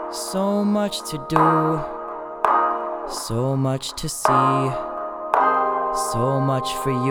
So much to do, so much to see, so much for you,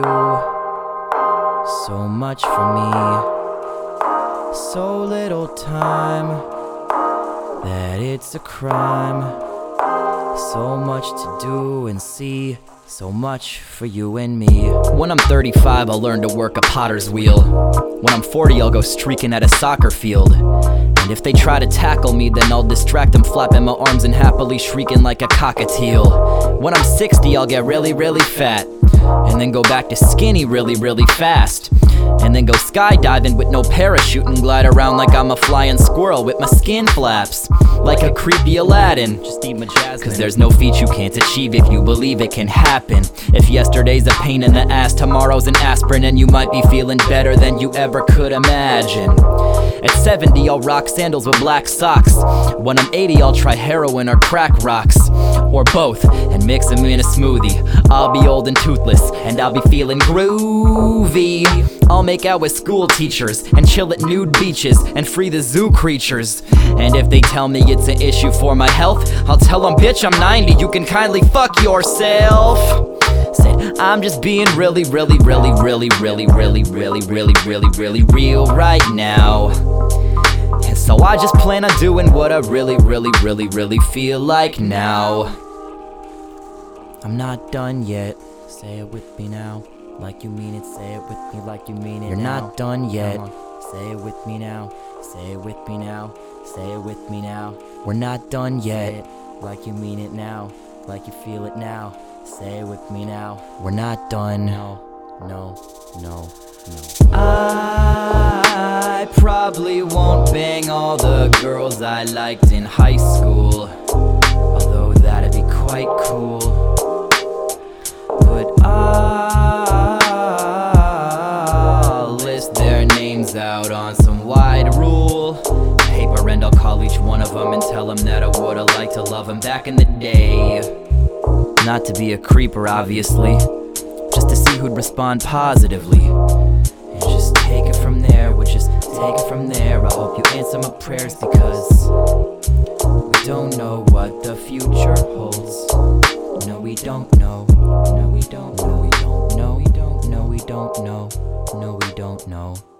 so much for me. So little time that it's a crime. So much to do and see, so much for you and me. When I'm 35, I'll learn to work a potter's wheel. When I'm 40, I'll go streaking at a soccer field. And if they try to tackle me, then I'll distract them, flapping my arms and happily shrieking like a cockatiel. When I'm 60, I'll get really, really fat, and then go back to skinny really, really fast. And then go skydiving with no parachute and glide around like I'm a flying squirrel with my skin flaps like a creepy Aladdin. Just eat my jasmine, cause there's no feat you can't achieve if you believe it can happen. If yesterday's a pain in the ass, tomorrow's an aspirin, and you might be feeling better than you ever could imagine. At 70, I'll rock sandals with black socks. When I'm 80, I'll try heroin or crack rocks, or both, and mix them in a smoothie. I'll be old and toothless, and I'll be feeling groovy. I'll make out with school teachers, and chill at nude beaches, and free the zoo creatures. And if they tell me it's an issue for my health, I'll tell them, bitch, I'm 90, you can kindly fuck yourself. Said, I'm just being really, really, really, really, really, really, really, really, really, really real right now. And so I just plan on doing what I really, really, really, really feel like now. I'm not done yet. Say it with me now, like you mean it. Say it with me like you mean it. You're now. Not done yet. Say it with me now. Say it with me now. Say it with me now. We're not done yet. Like you mean it now, like you feel it now. Say it with me now. We're not done. No, no, no, no. I probably won't bang all the girls I liked in high school, although that'd be quite cool. But I'll list their names out on some wide rule paper, and I'll call each one of them and tell them that I would've liked to love them back in the day. Not to be a creeper, obviously, just to see who'd respond positively. And just take it from there, we'll just take it from there. I hope you answer my prayers, because we don't know what the future holds. No, we don't know. No, we don't know. We don't know. We don't know. We don't know. No, we don't know.